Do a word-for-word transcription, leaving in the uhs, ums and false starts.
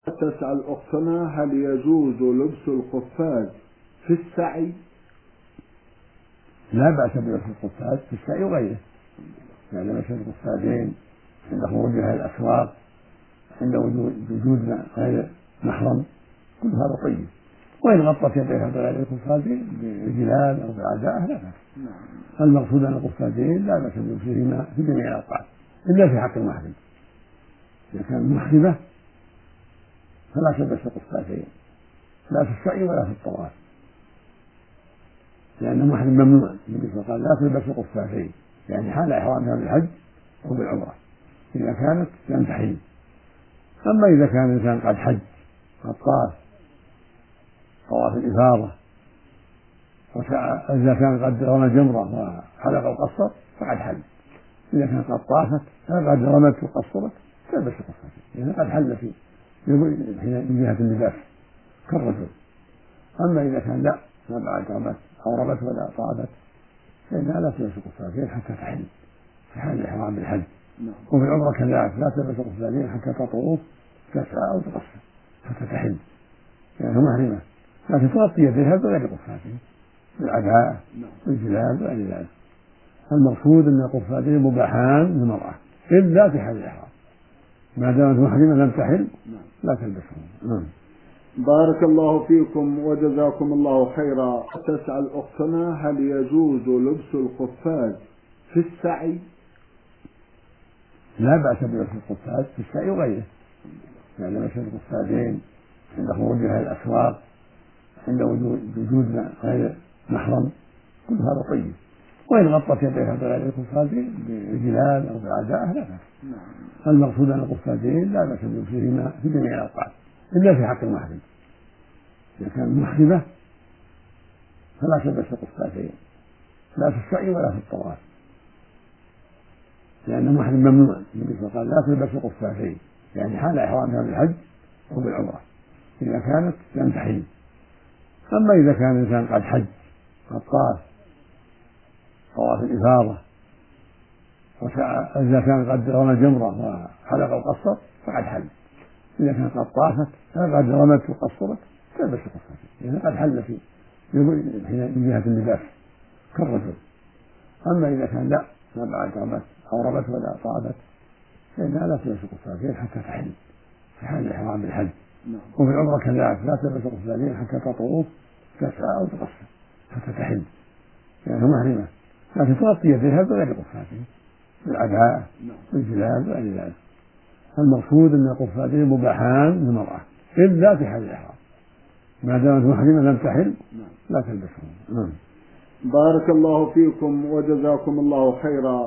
تسأل أختنا: هل يجوز لبس القفاز في السعي؟ لا بأس بلبس القفاز في السعي وغيره، يعني لبس القفازين عند خروجها الأسواق، عند وجود غير محرم، كل هذا طيب. وإن غطت يديها بغير القفازين بالجلال أو بالعزاء لا بأس. المقصود أن القفازين لا بأس بلبسهما في جميع الأوقات إلا في حق المحرم. إذا كان محرمة فلا تلبس القفازين لا في السعي ولا في الطواف، لأن المحرم ممنوع. النبي صلى الله عليه وسلم قال لا تلبس القفازين، يعني حال إحرامها بالحج أو بالعمرة إذا كانت لم تحل. أما إذا كان الإنسان قد حج قد طاف طواف الإفاضة، وإذا كان قد رمى الجمرة وحلق وقصر فقد حل. إذا كان قد طافت فقد رمت وقصرت تلبس القفازين، إذا قد حل في من جهة اللباس كالرجل. أما إذا كان لا ما بعد رمت أو رمت ولا طافت فإنها لا تلبس القفازين حتى تحل في حال الإحرام بالحج. وفي العمرة كذلك لا تلبس القفازين حتى تطوف تسعى أو تقصر حتى تحل لأنها محرمة، لكن تغطي يديها بغير القفازين بالعباءة بالجلال وغير ذلك. المقصود أن القفازين مباحان للمرأة إلا في حال الإحرام، ما دامت محرمة لم تحل لا تلبسهم. بارك الله فيكم وجزاكم الله خيرا. تسأل أختنا: هل يجوز لبس القفاز في السعي؟ لا بأس بلبس القفاز في السعي وغيره، يعني لبس القفازين عند خروجها الأسواق، عند وجود غير محرم، كل هذا طيب. وإن غطت يديها بغير القفازين بالجلال أو بالعزاء لا بأس. المقصود أن القفازين لا بأس بلبسهما في جميع الأوقات إلا في حق المحرم. إذا كان محرمة فلا تلبس القفازين لا في السعي ولا في الطواف، لأن المحرم ممنوع. النبي صلى الله عليه وسلم قال لا تلبس القفازين، يعني حال إحرامها بالحج أو بالعمرة إذا كانت لم تحل. أما إذا كان الإنسان قد حج قد طاف طواف الإفاضة، وإذا كان قد رمى الجمرة وحلق وقصر فقد حل. إذا كان قد طافت فقد رمت وقصرت تلبس القفازين، إذا قد حل في من جهة اللباس كالرجل. أما إذا كان لا ما بعد رمت أو رمت ولا طافت فإنها لا تلبس القفازين حتى تحل في حال الإحرام بالحج. وفي العمرة كذلك لا تلبس القفازين حتى تطوف تسعى أو تقصر حتى تحل لأنها محرمة، لكن تغطي يديها بغير القفازين بالعباءة بالجلال وغير ذلك. المقصود أن القفازين مباحان للمرأة إلا في حال الإحرام، ما دامت محرمة لم تحل لا تلبسهم. بارك الله فيكم وجزاكم الله خيرا.